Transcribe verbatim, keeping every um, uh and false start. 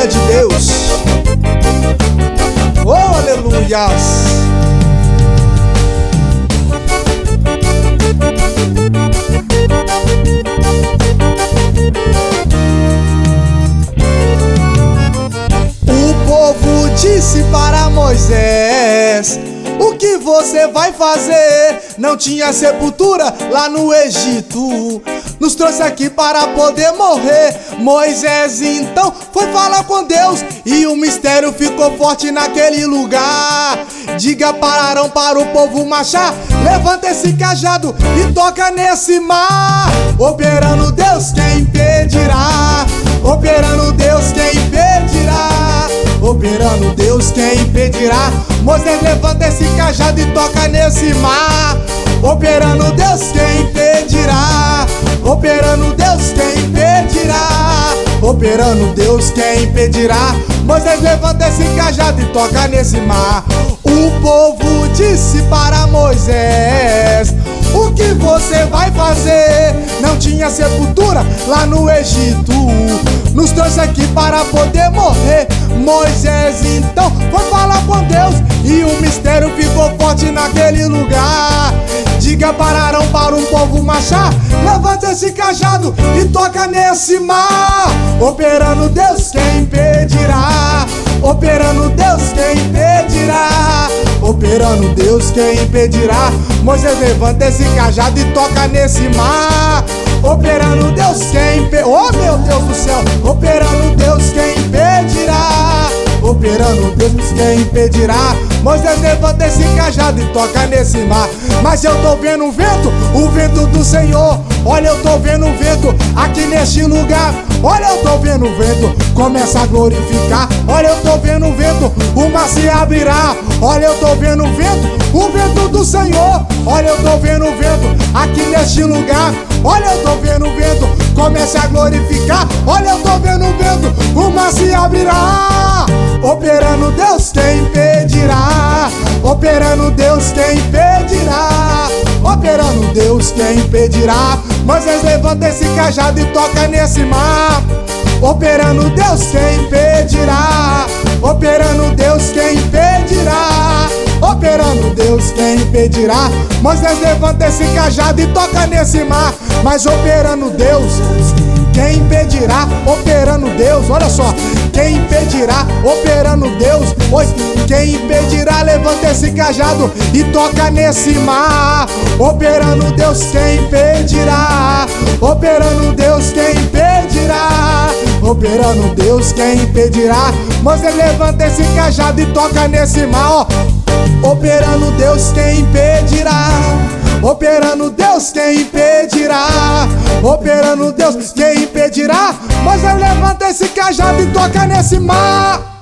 misericórdia de Deus. Oh, aleluias. O povo disse para Moisés: o que você vai fazer? Não tinha sepultura lá no Egito, nos trouxe aqui para poder morrer. Moisés então foi falar com Deus e o mistério ficou forte naquele lugar. Diga para Arão, para o povo marchar, levanta esse cajado e toca nesse mar. Operando Deus, quem impedirá? Operando Deus, quem impedirá? Operando Deus, quem impedirá? Moisés, levanta esse cajado e toca nesse mar. Operando Deus, quem impedirá? Operando Deus, quem impedirá? Operando Deus, quem impedirá? Moisés, levanta esse cajado e toca nesse mar. O povo disse para Moisés: o que você vai fazer? Não tinha sepultura lá no Egito, nos trouxe aqui para poder morrer. Moisés então foi falar com Deus e o mistério ficou forte naquele lugar. Diga para Arão, para o povo marchar, levanta esse cajado e toca nesse mar. Operando Deus, quem impedirá? Operando Deus, quem impedirá? Operando Deus, quem impedirá? Moisés, levanta esse cajado e toca nesse mar. Operando Deus, quem impedirá? Oh, meu Deus do céu! Operando Deus, quem impedirá? Operando Deus, quem impedirá? Moisés, levanta esse cajado e toca nesse mar. Mas eu tô vendo um vento, o vento do Senhor. Olha, eu tô vendo um vento aqui neste lugar. Olha, eu tô vendo o vento, começa a glorificar. Olha, eu tô vendo o vento, o mar se abrirá. Olha, eu tô vendo o vento, o vento do Senhor. Olha, eu tô vendo o vento aqui neste lugar. Olha, eu tô vendo o vento, comece a glorificar. Olha, eu tô vendo o vento, o mar se abrirá. Operando Deus, quem impedirá? Operando Deus, quem impedirá? Operando Deus, quem impedirá? Moisés, levanta esse cajado e toca nesse mar. Operando Deus, quem impedirá? Operando Deus, quem impedirá? Operando Deus, quem impedirá? Moisés, levanta esse cajado e toca nesse mar. Mas operando Deus, quem impedirá? Operando Deus, olha só. Quem impedirá? Operando Deus. Pois quem impedirá? Levanta esse cajado e toca nesse mar. Operando Deus, quem impedirá? Operando Deus, quem impedirá? Operando Deus, quem impedirá? Moisés, levanta esse cajado e toca nesse mar, ó. Operando Deus, quem impedirá? Operando Deus, quem impedirá? Operando Deus, quem impedirá? Moisés, levanta esse cajado e toca nesse mar.